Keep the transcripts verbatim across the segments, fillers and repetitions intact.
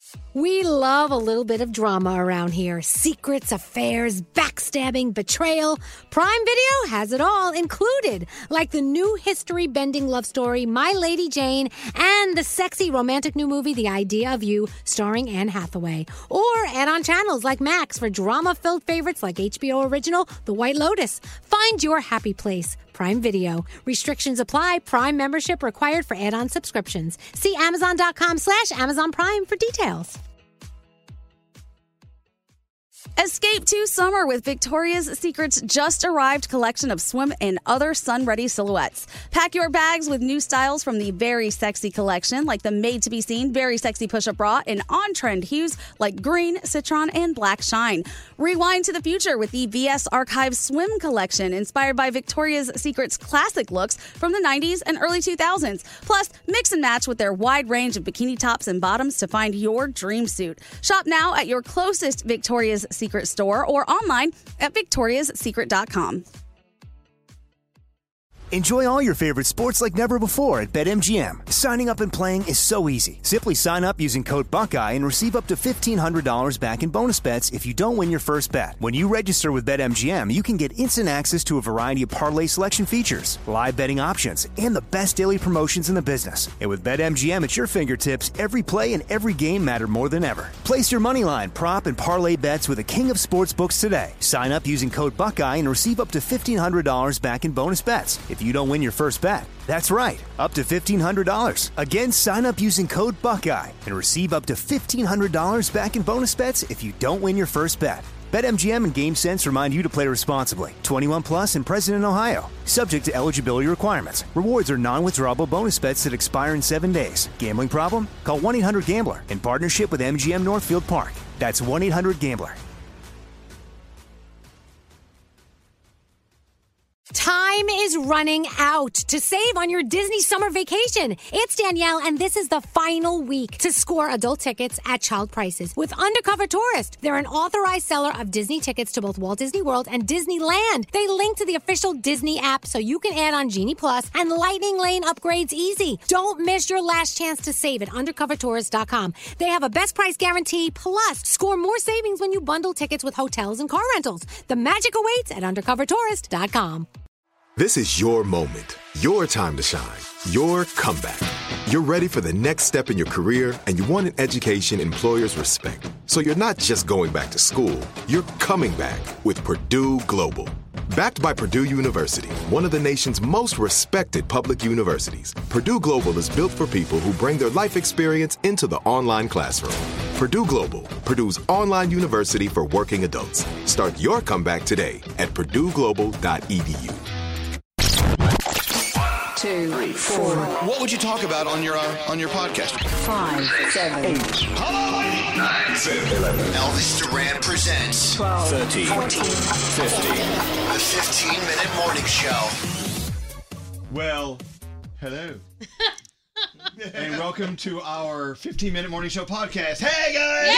We love a little bit of drama around here. Secrets, affairs, backstabbing, betrayal. Prime Video has it all included, like the new history-bending love story, My Lady Jane, and the sexy romantic new movie, The Idea of You, starring Anne Hathaway. Or add-on channels like Max for drama-filled favorites like H B O original The White Lotus. Find your happy place. Prime Video. Restrictions apply. Prime membership required for add-on subscriptions. See Amazon.com slash Amazon Prime for details. Escape to summer with Victoria's Secret's just arrived collection of swim and other sun-ready silhouettes. Pack your bags with new styles from the Very Sexy collection, like the made-to-be-seen Very Sexy push-up bra, and on-trend hues like green, citron, and black shine. Rewind to the future with the V S Archive Swim collection, inspired by Victoria's Secret's classic looks from the nineties and early two thousands. Plus, mix and match with their wide range of bikini tops and bottoms to find your dream suit. Shop now at your closest Victoria's Secret store or online at victorias secret dot com. Enjoy all your favorite sports like never before at BetMGM. Signing up and playing is so easy. Simply sign up using code Buckeye and receive up to fifteen hundred dollars back in bonus bets if you don't win your first bet. When you register with BetMGM, you can get instant access to a variety of parlay selection features, live betting options, and the best daily promotions in the business. And with BetMGM at your fingertips, every play and every game matter more than ever. Place your moneyline, prop, and parlay bets with the king of sportsbooks today. Sign up using code Buckeye and receive up to fifteen hundred dollars back in bonus bets if you don't win your first bet. That's right, up to fifteen hundred dollars. Again, sign up using code Buckeye and receive up to fifteen hundred dollars back in bonus bets if you don't win your first bet. BetMGM and GameSense remind you to play responsibly. twenty-one plus and present in Ohio. Subject to eligibility requirements. Rewards are non-withdrawable bonus bets that expire in seven days. Gambling problem? Call one eight hundred gambler in partnership with M G M Northfield Park. That's one eight hundred gambler. Time is running out to save on your Disney summer vacation. It's Danielle, and this is the final week to score adult tickets at child prices with Undercover Tourist. They're an authorized seller of Disney tickets to both Walt Disney World and Disneyland. They link to the official Disney app so you can add on Genie Plus and Lightning Lane upgrades easy. Don't miss your last chance to save at undercover tourist dot com. They have a best price guarantee, plus score more savings when you bundle tickets with hotels and car rentals. The magic awaits at undercover tourist dot com. This is your moment, your time to shine, your comeback. You're ready for the next step in your career, and you want an education employers respect. So you're not just going back to school, you're coming back with Purdue Global. Backed by Purdue University, one of the nation's most respected public universities, Purdue Global is built for people who bring their life experience into the online classroom. Purdue Global, Purdue's online university for working adults. Start your comeback today at purdue global dot e d u. Two, three, four. What would you talk about on your uh, on your podcast? Five, seven, eight. Hello, nine, seven, eleven. Elvis Duran presents twelve, thirteen, fourteen, fifteen. The fifteen-minute morning show. Well, hello. And welcome to our fifteen-minute morning show podcast. Hey, guys!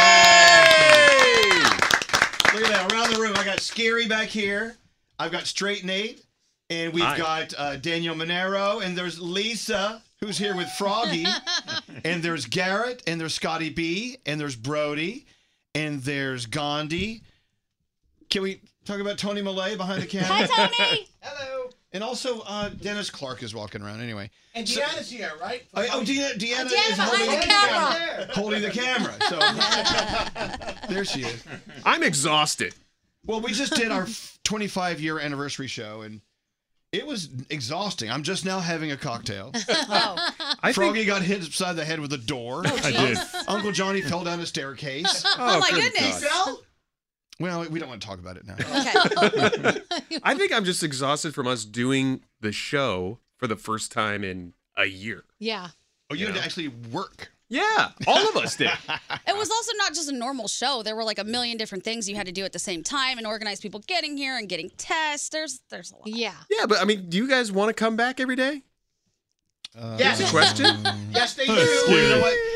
Hey! Look at that. Around the room, I got Scary back here. I've got Straight Nate. And we've Hi. got uh, Daniel Monero, and there's Lisa, who's here with Froggy, and there's Garrett, and there's Scotty B, and there's Brody, and there's Gandhi. Can we talk about Tony Millay behind the camera? Hi, Tony! Hello! And also, uh, Dennis Clark is walking around anyway. And Deanna's so, here, right? Oh, oh Deanna, Deanna, oh, Deanna is holding the camera. camera. Holding the camera. So there she is. I'm exhausted. Well, we just did our twenty-five year anniversary show, and it was exhausting. I'm just now having a cocktail. Oh. I Froggy think... got hit upside the head with a door. Oh, I did. Uncle Johnny fell down a staircase. Oh, oh my goodness. God. Well, we don't want to talk about it now. Okay. I think I'm just exhausted from us doing the show for the first time in a year. Yeah. Oh, you, you had know? to actually work. Yeah, all of us did. It was also not just a normal show. There were like a million different things you had to do at the same time and organize people getting here and getting tests. There's there's a lot. Yeah. Yeah, but I mean, do you guys want to come back every day? Uh, yes. That's a question? Yes, they do. Well, you know what?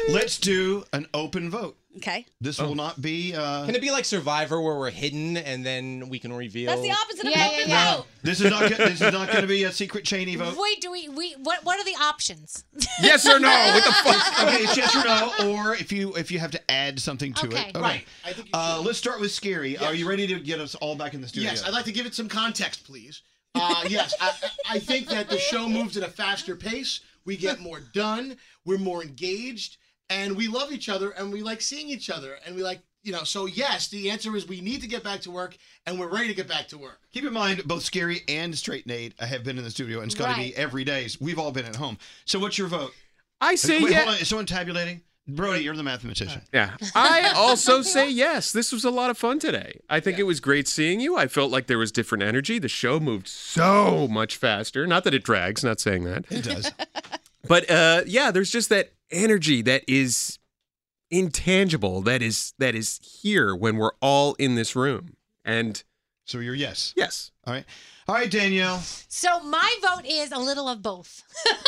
Let's do an open vote. Okay. This will not be. Uh, Can it be like Survivor where we're hidden and then we can reveal? That's the opposite of Yeah, open yeah, vote. this is not. go- This is not going to be a secret Cheney vote. Wait, do we? We what? What are the options? Yes or no? What the fuck? Okay, it's yes or no, or if you if you have to add something to Okay. it. Right. I think you Uh, should. let's start with Scary. Are you ready to get us all back in the studio? Yes, I'd like to give it some context, please. Uh, yes, I, I think that the show moves at a faster pace. We get more done. We're more engaged, and we love each other, and we like seeing each other, and we like, you know. So yes, the answer is we need to get back to work, and we're ready to get back to work. Keep in mind, both Scary and Straight Nate have been in the studio, and Scotty Right. B every day. We've all been at home. So what's your vote? I say Wait, yes. hold on. Is someone tabulating? Brody, you're the mathematician. Yeah. I also say yes. This was a lot of fun today. I think it was great seeing you. I felt like there was different energy. The show moved so much faster. Not that it drags, not saying that. It does. But uh, yeah, there's just that energy that is intangible, that is that is here when we're all in this room. And So you're yes. yes. All right. All right, Danielle. So my vote is a little of both.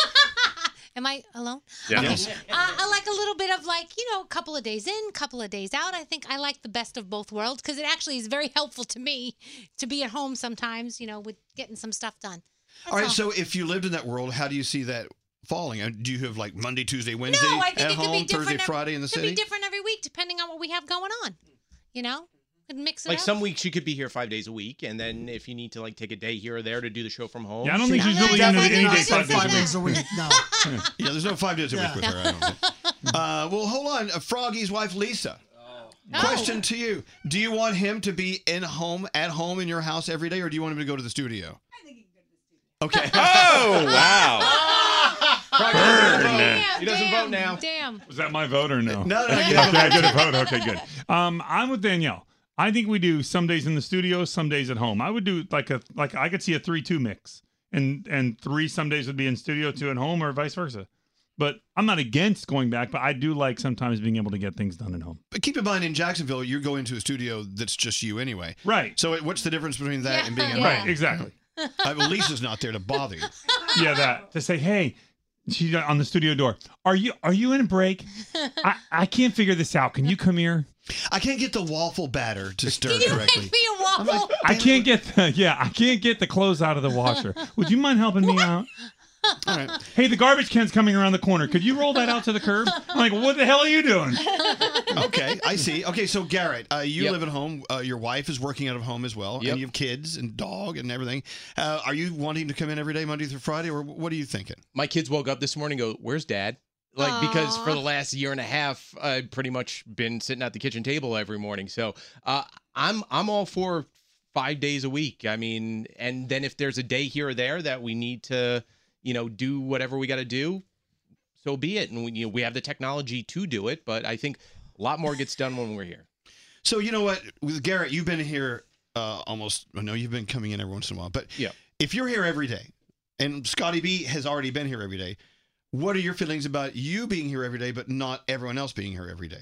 Am I alone? Yeah. Okay. Yes. Uh, I like a little bit of like, you know, a couple of days in, couple of days out. I think I like the best of both worlds because it actually is very helpful to me to be at home sometimes, you know, with getting some stuff done. That's All right. So if you lived in that world, how do you see that falling? Uh, Do you have like Monday, Tuesday, Wednesday No, I think at it could home, be different. Thursday, ev- Friday in the it could city? be different every week depending on what we have going on. You know, could mix it Like up. some weeks you could be here five days a week, and then if you need to like take a day here or there to do the show from home. Yeah, I don't think she's No, really no, into no, any no, day no, five no, days no, a no. week. days a week. No. Yeah, there's no five days a week Yeah. with her. I don't think. Uh, well, hold on. Uh, Froggy's wife, Lisa. Oh. Question to you: do you want him to be in home, at home in your house every day, or do you want him to go to the studio? I think he can go to the studio. Okay. Oh, wow. Damn, He doesn't damn, vote now. Damn. Was that my vote or no? No, no, you Okay, have I a get a vote. Okay, good. Um, I'm with Danielle. I think we do some days in the studio, some days at home. I would do like a like I could see a three two mix, and and three some days would be in studio, two at home, or vice versa. But I'm not against going back, but I do like sometimes being able to get things done at home. But keep in mind, in Jacksonville, you're going to a studio that's just you anyway. Right. So what's the difference between that Yeah. and being at Yeah. home? Right. Exactly. Uh, well, Lisa's not there to bother you. Yeah, that to say, hey, she's on the studio door. Are you are you in a break? I, I can't figure this out. Can you come here? I can't get the waffle batter to stir Can you correctly. make me a waffle? I can't get the, yeah, I can't get the clothes out of the washer. Would you mind helping me out? All right. Hey, the garbage can's coming around the corner. Could you roll that out to the curb? I'm like, what the hell are you doing? Okay, I see. Okay, so Garrett, uh, you Yep. live at home. Uh, your wife is working out of home as well, Yep. and you have kids and dog and everything. Uh, are you wanting to come in every day, Monday through Friday, or what are you thinking? My kids woke up this morning and go, "Where's Dad?" Like, because for the last year and a half, I've pretty much been sitting at the kitchen table every morning. So uh, I'm I'm all for five days a week. I mean, and then if there's a day here or there that we need to, you know, do whatever we got to do, so be it. And we, you know, we have the technology to do it, but I think a lot more gets done when we're here. So you know what, with Garrett, you've been here uh, almost. I know you've been coming in every once in a while, but Yeah. if you're here every day, and Scotty B has already been here every day, what are your feelings about you being here every day, but not everyone else being here every day?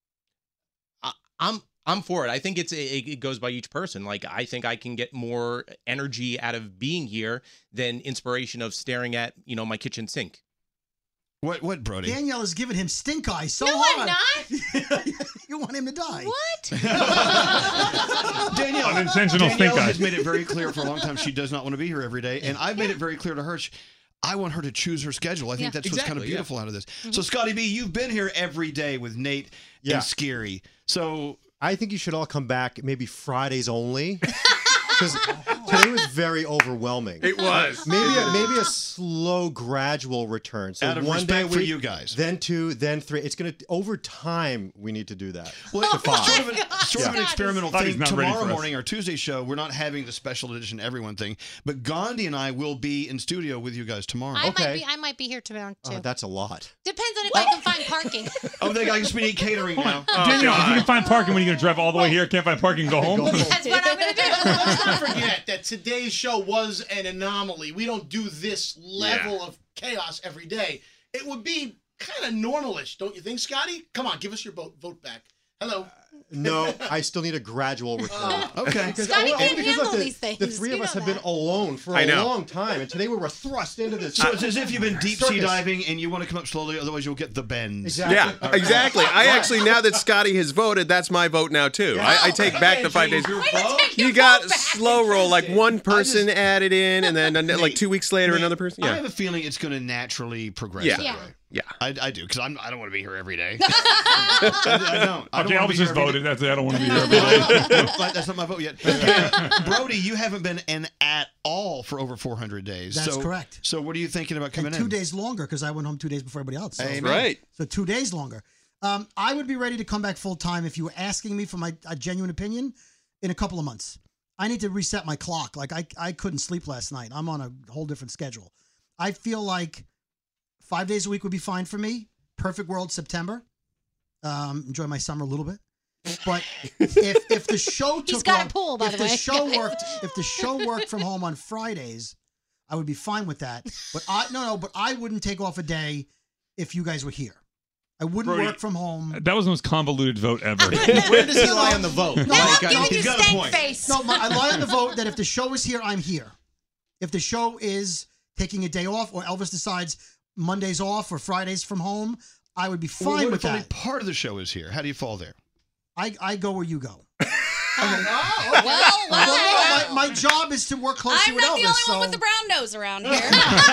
I, I'm I'm for it. I think it's it, it goes by each person. Like, I think I can get more energy out of being here than inspiration of staring at, you know, my kitchen sink. What what Brody? Danielle has given him stink eye so No, hard. I'm not. You want him to die. What? Danielle, Unintentional Danielle stink eye. has made it very clear for a long time she does not want to be here every day, and I've made it very clear to her. She, I want her to choose her schedule. I think Yeah. that's what's kind of Exactly, yeah. beautiful out of this. So, Scotty B, you've been here every day with Nate Yeah. and Scary. So, I think you should all come back maybe Fridays only. Because today was very overwhelming. It was. Maybe a, maybe a slow, gradual return. So Out of one day respect for we, you guys. then two, then three. It's gonna over time. We need to do that. well, To it's five. sort of an, sort of an Yeah. experimental Scotty's thing. not ready Tomorrow for us. morning, our Tuesday show, we're not having the special edition everyone thing, but Gandhi and I will be in studio with you guys tomorrow. I might Okay. be. I might be here tomorrow too. Oh, that's a lot. Depends on if I can find parking. Oh, they guys we need catering now. Danielle, if you can find parking, when are you going to drive all the way here? Can't find parking, go home? That's what I'm gonna do. Let's not forget that today's show was an anomaly. We don't do this level of chaos every day. It would be kind of normalish, don't you think, Scotty? Come on, give us your vote, vote back. Hello. No, I still need a gradual return. Okay. Because Scotty only can't because, handle look, the, these things. The three You of us know have been that. alone for I a know. long time, and today we were thrust into this. So it's as if you've been deep sea Circus. diving and you want to come up slowly, otherwise you'll get the bends. Exactly. Yeah, exactly. I actually, now that Scotty has voted, that's my vote now too. I, I take back the five days. You got slow roll, like one person added in, and then uh, like two weeks later, Nate, another person. I Yeah, have a feeling it's going to naturally progress Yeah. that Yeah. way. yeah. I, I do, because I'm I don't want to be here every day. I, I don't. I don't Okay, wanna Elvis be just here every voted. day. That's it. I don't want to be here every day. Like, that's not my vote yet. Yeah. Brody, you haven't been in at all for over four hundred days. That's so, correct. So what are you thinking about coming And two in? days longer because I went home two days before everybody else. So, Amen. Right. so two days longer. Um, I would be ready to come back full time if you were asking me for my a genuine opinion in a couple of months. I need to reset my clock. Like I, I couldn't sleep last night. I'm on a whole different schedule. I feel like five days a week would be fine for me. Perfect world September. Um, enjoy my summer a little bit. But if if the show took He's got a off- pool, by if the the way. show worked if the show worked from home on Fridays, I would be fine with that. But I no no, but I wouldn't take off a day if you guys were here. I wouldn't Brody, work from home. That was the most convoluted vote ever. Where does he lie on the vote? No, Now I- I'm no, giving you he's got a stank point. face. no, my, I lie on the vote that if the show is here, I'm here. If the show is taking a day off, or Elvis decides Mondays off or Fridays from home, I would be fine Well, what with if only that. part of the show is here? How do you fall there? I, I go where you go. Well, Well, well, no, my, my job is to work closely I'm with not Elvis. the only so one with the brown nose around here.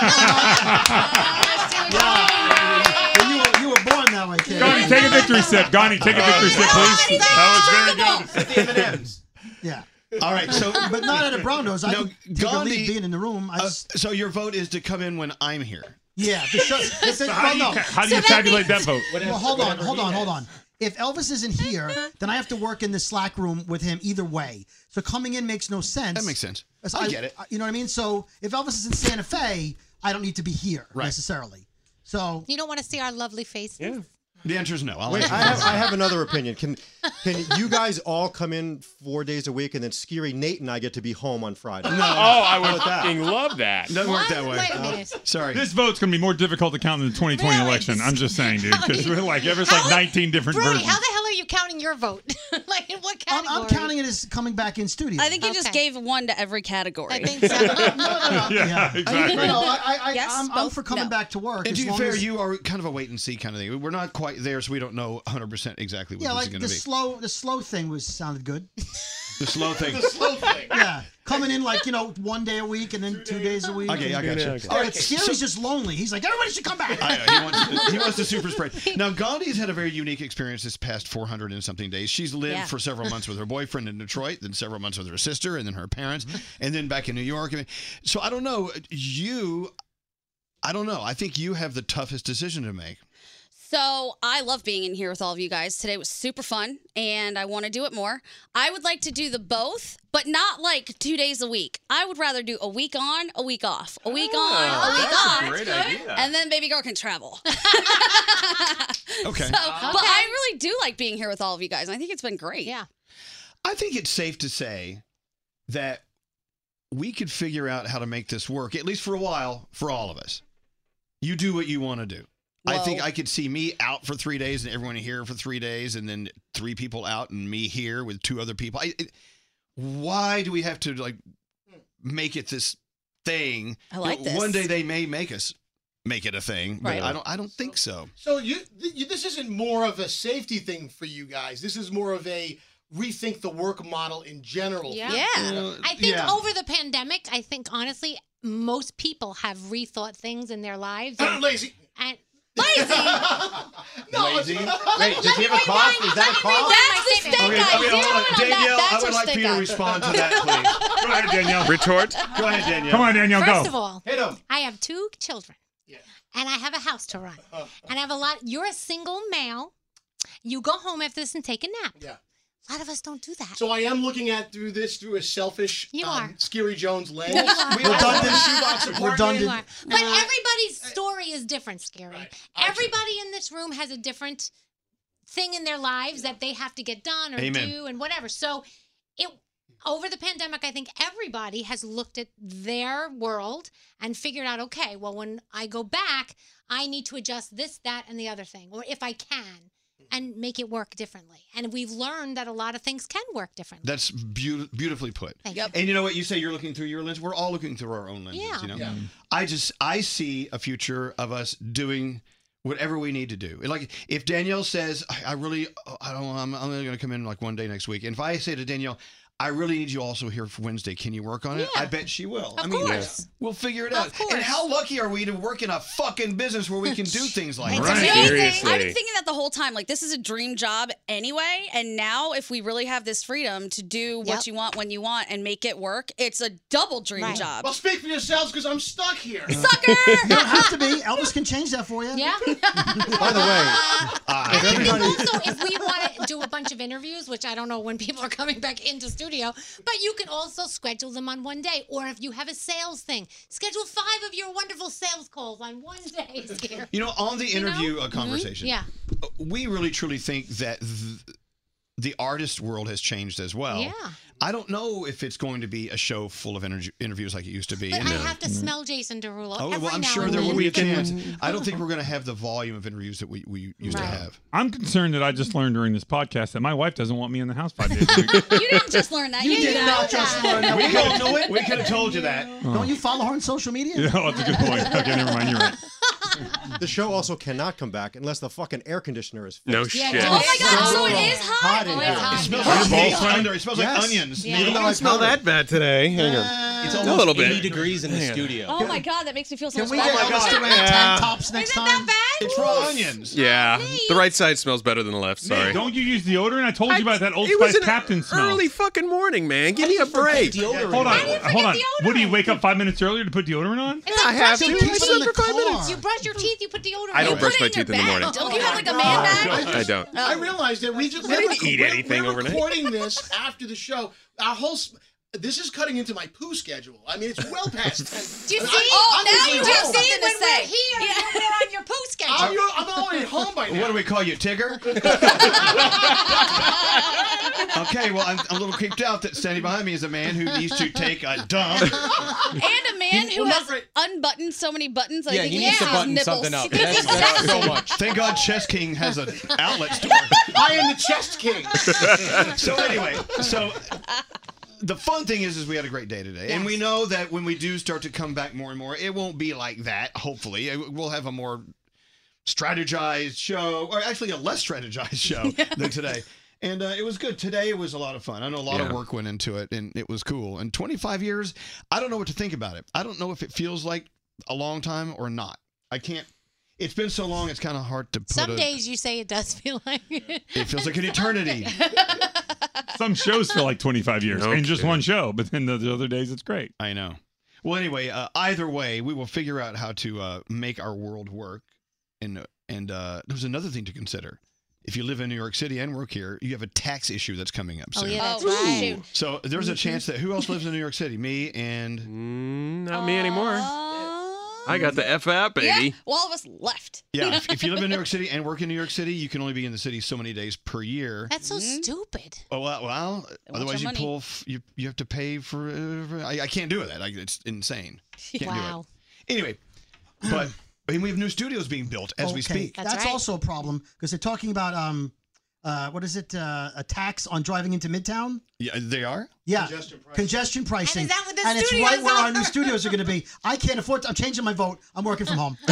Well, you, were, you were born that way, kid. Gandhi, take a victory sip. Gandhi, take a victory sip, please. That was very good. M and M's. Yeah. All right, so But not at a brown nose. I No, can take a Gandhi- lead being in the room. I uh, just, so your vote is to come in when I'm here. yeah. The show, if it, How well, do you, no. ca- how do So you that tabulate means- that vote? Well, hold on, hold on, hold on. If Elvis isn't here, then I have to work in the Slack room with him either way. So coming in makes no sense. That makes sense. As I get it. You know what I mean? So if Elvis is in Santa Fe, I don't need to be here Right. necessarily. So You don't want to see our lovely faces? Yeah. The answer is no. I'll Wait, answer I no. have, I have another opinion. Can can you guys all come in four days a week, and then Scary Nate and I get to be home on Friday? Oh, I would about that? fucking love that. Doesn't work that way. Wait a minute. Sorry. This vote's going to be more difficult to count than the twenty twenty Really? election. I'm just saying, dude, because we're like, there's like How- nineteen different Brody, versions. how the hell are you counting your vote? Like in what I'm, category? I'm counting it as coming back in studio. I think you just Okay. gave one to every category. I think so. no, no, no. Yeah, I, exactly. no, I, I, I, Yes, I'm, I'm both? for coming No. back to work. And as to be long fair, as, you are kind of a wait and see kind of thing. We're not quite there, so we don't know one hundred percent exactly what yeah, this like is going the to be. slow, the slow thing was sounded good. The slow thing. The slow thing. Yeah, coming in like you know one day a week and then two days a week. Okay, I got you. Okay. All right, But Scary's just lonely. He's like, everybody should come back. I know, he, wants to, he wants to super spread. Now, Gandhi's had a very unique experience this past four hundred and something days. She's lived Yeah. for several months with her boyfriend in Detroit, then several months with her sister, and then her parents, and then back in New York. I mean, so I don't know. You, I don't know. I think you have the toughest decision to make. So I love being in here with all of you guys. Today was super fun, and I want to do it more. I would like to do the both, but not like two days a week. I would rather do a week on, a week off, a week on, a week that's off, a great idea. and then baby girl can travel. Okay. So, but I really do like being here with all of you guys. I think it's been great. Yeah. I think it's safe to say that we could figure out how to make this work, at least for a while, for all of us. You do what you want to do. I think Whoa. I could see me out for three days and everyone here for three days and then three people out and me here with two other people. I, it, why do we have to like make it this thing? I like You know, this. One day they may make us make it a thing, but Right. I don't. I don't think so. So you, th- you, this isn't more of a safety thing for you guys. This is more of a rethink the work model in general. Yeah. Yeah. I think Yeah. over the pandemic, I think honestly, most people have rethought things in their lives. I'm And, lazy. and Lazy. no, Lazy? it's- Wait, does he have a cough? Is that a cough? That's the Okay, steak Okay, eye. okay, Zero hold on. in on Danielle, that. I That's would your like for steak you to eye. respond to that, please. Go ahead, Danielle. Retort. Go ahead, Danielle. Come on, Danielle, first go. of all, Hit him. I have two children. Yeah. And I have a house to run. And I have a lot. You're a single male. You go home after this and take a nap. Yeah. A lot of us don't do that. So I am looking at through this through a selfish, You um, are. Scary Jones lens. You are. We all Redundant. have a shoebox apartment. Redundant. You are. But Uh, everybody's story is different, Scary. Right. I Everybody in this room has a different thing in their lives that they have to get done or Amen. do and whatever. So it over the pandemic, I think everybody has looked at their world and figured out, okay, well, when I go back, I need to adjust this, that, and the other thing, or if I can. and make it work differently. And we've learned that a lot of things can work differently. That's beau- beautifully put. Thank you. And you know what? You say you're looking through your lens. We're all looking through our own lenses. Yeah. You know. Yeah. I just I see a future of us doing whatever we need to do. Like if Danielle says, I, I really, I don't, I'm, I'm only going to come in like one day next week. And if I say to Danielle, I really need you also here for Wednesday. Can you work on it? I bet she will. Of I mean, course. we'll figure it Of out. course. And how lucky are we to work in a fucking business where we can do things like It's that? amazing. I've been thinking that the whole time. Like, this is a dream job anyway. And now, if we really have this freedom to do what Yep. you want when you want and make it work, it's a double dream Right. job. Well, speak for yourselves because I'm stuck here. Sucker! You don't have to be. Elvis can change that for you. Yeah. By the way, Uh, if And everybody, also, if we want to do a bunch of interviews, which I don't know when people are coming back into studio, but you can also schedule them on one day. Or if you have a sales thing, schedule five of your wonderful sales calls on one day. Scary. You know, on the You know? interview uh, Mhm. conversation, Yeah. we really truly think that th- the artist world has changed as well. Yeah. I don't know if it's going to be a show full of interview- interviews like it used to be. But And- I have to smell Jason Derulo. Oh, every well, I'm now sure and there then. will be a chance. I don't think we're going to have the volume of interviews that we, we used to Right. have. I'm concerned that I just learned during this podcast that my wife doesn't want me in the house five days a week. You didn't just learn that. You did know not just learn that. We could have know it. We could have told you that. Don't you follow her on social media? Yeah, that's a good point. Okay, never mind. You're right. the show also cannot come back unless the fucking air conditioner is fixed. No Yeah, shit. no, Oh my God! So So it is hot. hot in Oh, here. it's hot. It smells Yeah. like Both meat right? under. It smells Yes. like onions. Yeah. You It know, don't like smell powder. that bad today. Hang on. It's A almost little bit. eighty degrees in the Hang on. studio. Oh my God, that makes me feel so Can we much get Oh my better. Elvis God. to wear Yeah. tank tops next Isn't time? that bad? It's raw onions. Yeah, the right side smells better than the left. Sorry. Don't you use deodorant? I told you about that Old It was Spice an Captain smell. early fucking morning, man. Give me a break. Hold on, didn't forget hold on. deodorant. What do you wake up five minutes earlier to put deodorant on? It's I like have brushing to. your I Keep it slept in for the five minutes. car. You brush your teeth, you put deodorant I don't on. brush Put my it in teeth in your the bag. morning. Don't you have like a man bag? I don't. I realized that we just I we're, didn't eat we're- anything we're overnight. recording this after the show. Our whole s- this is cutting into my poo schedule. I mean, it's well past ten. Do you And see? I- Oh, I'm now usually you Do you have home. see something to when say. we're here, Yeah. we're on your post schedule. I'm, your- I'm already home by now. What do we call you, Tigger? Okay, well, I'm a little creeped out that standing behind me is a man who needs to take a dump. And a man who Well, not has right. unbuttoned so many buttons. I Yeah, think he he needs to has button nipples. something up. That's, that's so much. Thank God Chess King has an outlet store. I am the chest king. So anyway, so the fun thing is, is we had a great day today, and we know that when we do start to come back more and more, it won't be like that. Hopefully, It- we'll have a more strategized show, or actually a less strategized show than today. And uh, it was good. Today it was a lot of fun. I know a lot of Yeah. work went into it, and it was cool. And twenty-five years, I don't know what to think about it. I don't know if it feels like a long time or not. I can't. It's been so long, it's kind of hard to put Some a, days you say it does feel like it. It feels like an eternity. Some shows feel like twenty-five years No in just kidding. one show, but then the, the other days it's great. I know. Well, anyway, uh, either way, we will figure out how to uh, make our world work. And and uh, there's another thing to consider. If you live in New York City and work here, you have a tax issue that's coming up Oh, soon. yeah, that's Oh, right. shoot. So there's a chance that who else lives in New York City? Me and Mm, not me anymore. Uh, I got the F app, Yeah, baby. well, all of us left. yeah. If, if you live in New York City and work in New York City, you can only be in the city so many days per year. That's so stupid. Oh well, well otherwise you your money. pull f- you you have to pay for. Uh, for I, I can't do that. Like it's insane. Can't Wow. do it. Anyway, but I mean, we have new studios being built as we Okay, speak. That's That's right. also a problem because they're talking about um, uh, what is it? Uh, a tax on driving into Midtown. Yeah, they are. Yeah, Congestion pricing. congestion pricing. And is that what the And it's studios right where our are? new studios are going to be. I can't afford. To, I'm changing my vote. I'm working from home.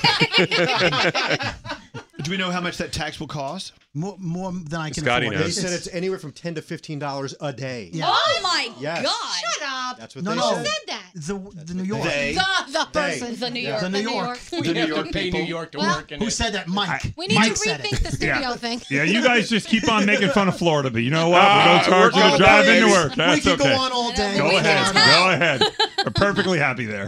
Do we know how much that tax will cost? More, more than I can Scotty afford. They knows. said it's anywhere from ten to fifteen dollars a day. Yeah. Oh my Yes. God! Shut up. That's what No, they no. said. Who said that? The the New York. They. The, the They. person. The New Yeah. York. The New York. The You New have York to pay people. New York to Well, work. And Who it- said that? Mike. We need Mike to said rethink it. the studio Yeah. thing. Yeah, you guys just keep on making fun of Florida, but you know what? Ah, we don't charge we're you to all drive babies. into work. We That's could okay. go on all day. Go We ahead. can. Go ahead. We're perfectly happy there.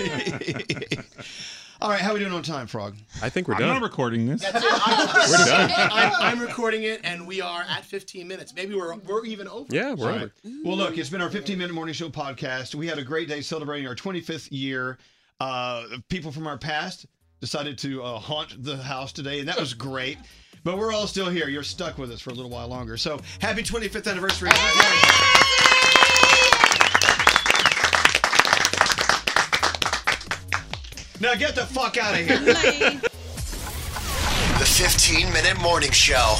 All right, how are we doing on time, Frog? I think we're I'm done. not recording this. That's it. I'm, We're done. I'm, I'm recording it, and we are at fifteen minutes. Maybe we're we're even over. Yeah, we're All over. right. Well, look, it's been our fifteen minute morning show podcast. We had a great day celebrating our twenty-fifth year. Uh, people from our past decided to uh, haunt the house today, and that was great. But we're all still here. You're stuck with us for a little while longer. So happy twenty-fifth anniversary. Now get the fuck out of here. The fifteen-minute morning show.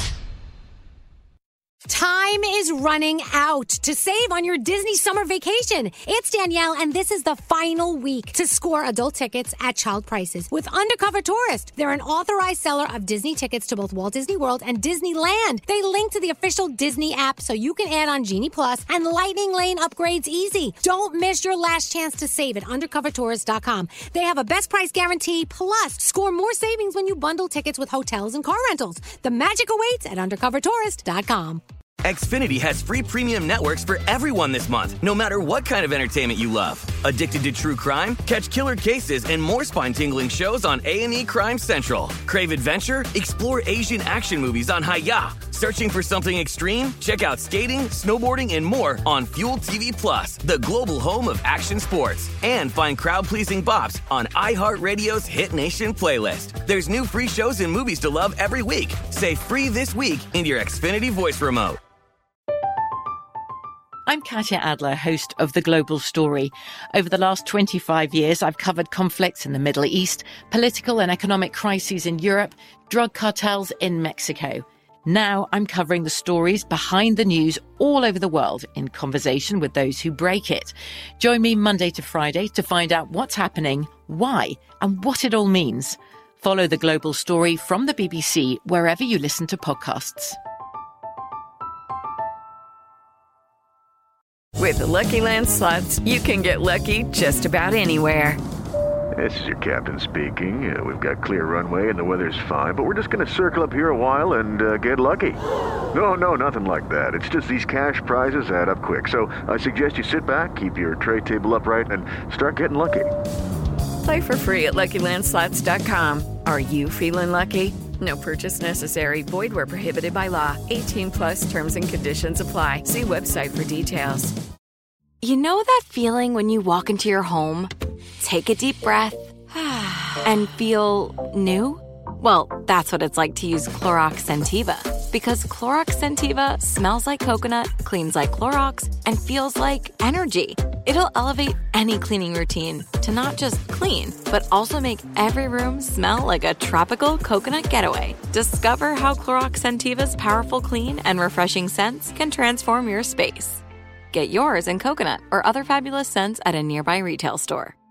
Time is running out to save on your Disney summer vacation. It's Danielle, and this is the final week to score adult tickets at child prices with Undercover Tourist. They're an authorized seller of Disney tickets to both Walt Disney World and Disneyland. They link to the official Disney app so you can add on Genie Plus and Lightning Lane upgrades easy. Don't miss your last chance to save at undercover tourist dot com. They have a best price guarantee, plus score more savings when you bundle tickets with hotels and car rentals. The magic awaits at undercover tourist dot com. Xfinity has free premium networks for everyone this month, no matter what kind of entertainment you love. Addicted to true crime? Catch killer cases and more spine-tingling shows on A and E Crime Central. Crave adventure? Explore Asian action movies on Hi-Ya. Searching for something extreme? Check out skating, snowboarding, and more on Fuel T V Plus, the global home of action sports. And find crowd-pleasing bops on iHeartRadio's Hit Nation playlist. There's new free shows and movies to love every week. Say free this week in your Xfinity voice remote. I'm Katya Adler, host of The Global Story. Over the last twenty-five years, I've covered conflicts in the Middle East, political and economic crises in Europe, drug cartels in Mexico. Now I'm covering the stories behind the news all over the world in conversation with those who break it. Join me Monday to Friday to find out what's happening, why, and what it all means. Follow The Global Story from the B B C wherever you listen to podcasts. With the Lucky Land Slots, you can get lucky just about anywhere. This is your captain speaking. Uh, we've got clear runway and the weather's fine, but we're just going to circle up here a while and uh, get lucky. No, no, nothing like that. It's just these cash prizes add up quick. So I suggest you sit back, keep your tray table upright, and start getting lucky. Play for free at lucky land slots dot com. Are you feeling lucky? No purchase necessary. Void where prohibited by law. eighteen plus terms and conditions apply. See website for details. You know that feeling when you walk into your home, take a deep breath, and feel new? Well, that's what it's like to use Clorox Scentiva. Because Clorox Scentiva smells like coconut, cleans like Clorox, and feels like energy. It'll elevate any cleaning routine to not just clean, but also make every room smell like a tropical coconut getaway. Discover how Clorox Scentiva's powerful clean and refreshing scents can transform your space. Get yours in coconut or other fabulous scents at a nearby retail store.